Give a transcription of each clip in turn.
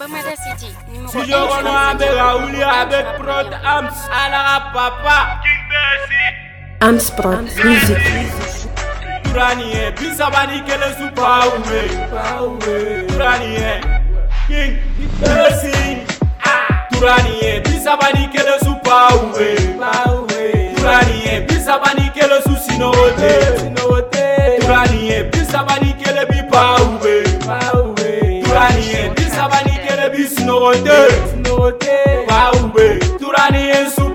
Olomoué City, numéro Si je rentre avec Raouli, avec Prod Ams, à la papa, King Bessie, Ams Prod Music. Turanie, Bisabani kele Pauwe, Turanie, King Bessie, Turanie, Bisabani kele Pauwe, Turanie, Bisabani kele Sinote, Turanie, Bisabani kele Pauwe, Turanie, Bisabani kele Sinote, Pauwe, Turanie su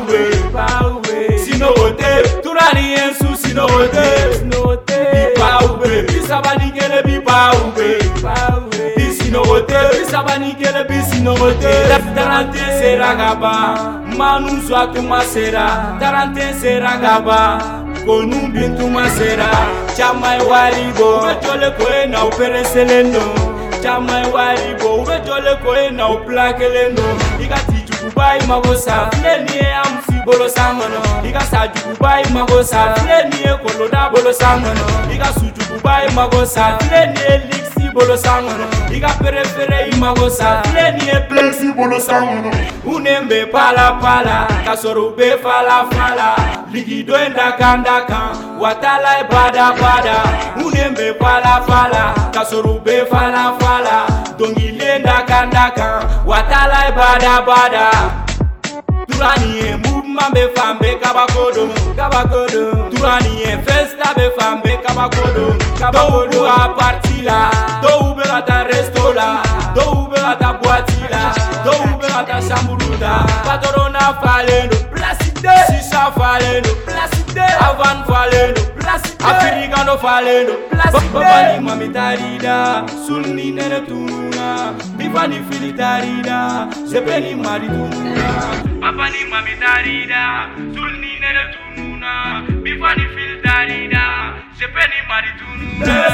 Pauwe, Sinote, Turanie su Sinote, Pauwe, Bisabani kele Pauwe, Sinote, Bisabani kele Sinote, Tarante sera gaba, Manu Swatuma sera, Tarante sera gaba, Konu Bintuma sera, Chamai Waribo, Betole Koena Opere Selendo, Chamai Waribo, Betole Koena Oplakelendo, Igati Jukubai Magosa, Lenie Amfi Bolo Samono, Igasa Jukubai Magosa, Lenie Koloda Bolo Samono, Igasu Jukubai Magosa, Lenie Lixi Bolo Samono, Iga Perefere Magosa, Lenie Plexi Bolo Samono, Unembe Pala Pala, Kasoro Be Fala Fala, Ligido Endakandaka, Watala Bada Bada, Unembe Pala Fala, Kasoro Be Fala Fala, Dongilenda Kandaka, Watala Bada Bada. Turanie, mouvement be fambe kabakodo, Turanie, festa be fambe kabakodo, a parti là, do uberata resto là, do uberata boîte là, do uberata chamburuda, patrona falendo, placide, sisa falendo, placide, avant falendo, placide, africano falendo, placide, babani mamitarida, sulni nene tununa, bifani filitarida, sepeni marituna. Papa ni mami tarida, sulni nene tununa, bifani fil tarida, sepeni mari tununa.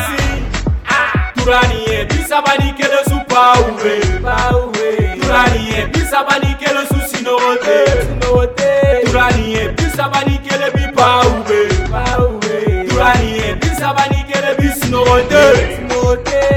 Turanie, bisabani kele su Pauwe, Turanie, bisabani kele su Sinote, Turanie, bisabani kele bi Pauwe, Turanie, bisabani kele bi Sinote.